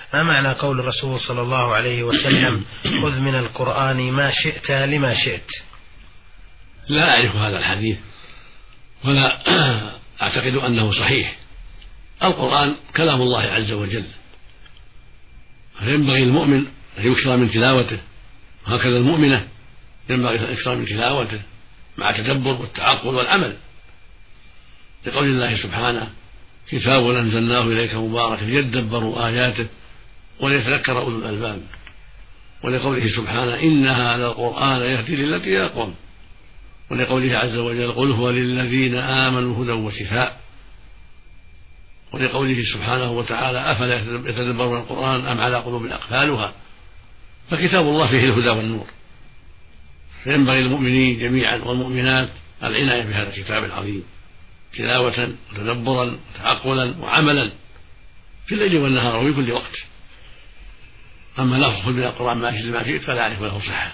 ما معنى قول الرسول صلى الله عليه وسلم خذ من القرآن ما شئت لما شئت؟ لا أعرف هذا الحديث ولا أعتقد أنه صحيح. القرآن كلام الله عز وجل، فينبغي المؤمن أن يكثر من تلاوته، وهكذا المؤمنة ينبغي أن يكثر من تلاوته مع التدبر والتعقل والعمل، لقول الله سبحانه كتاب أنزلناه إليك مبارك ليدبروا آياته وليتذكر أولو الألباب، ولقوله سبحانه إن هذا القرآن يهدي للتي هي أقوم، ولقوله عز وجل قل هو للذين آمنوا هدى وشفاء، ولقوله سبحانه وتعالى أفلا يتدبرون القرآن أم على قلوب أقفالها. فكتاب الله فيه الهدى والنور، فينبغي المؤمنين جميعا والمؤمنات العناية بهذا الكتاب العظيم تلاوة وتدبرا وتعقلا وعملا في الليل والنهار وفي كل وقت. أما لفظ من القرآن ما شئت فلا أعرف له صحة،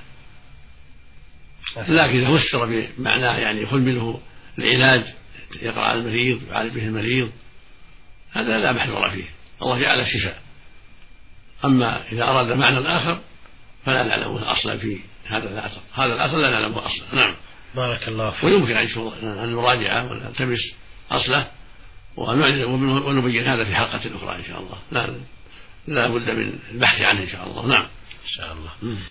لكن إذا فسر بمعناه يعني خذ منه العلاج يقرأ على المريض يعالج به المريض هذا لا محذور فيه، الله جعل الشفاء. أما إذا أراد معنى آخر فلا نعلمه أصلا في هذا الأصل لا نعلمه أصلا. نعم بارك الله فيك. ويمكن أن نراجعه ونلتمس أصله ونبين هذا في حلقة أخرى إن شاء الله. لا بد من البحث عنه إن شاء الله. نعم إن شاء الله.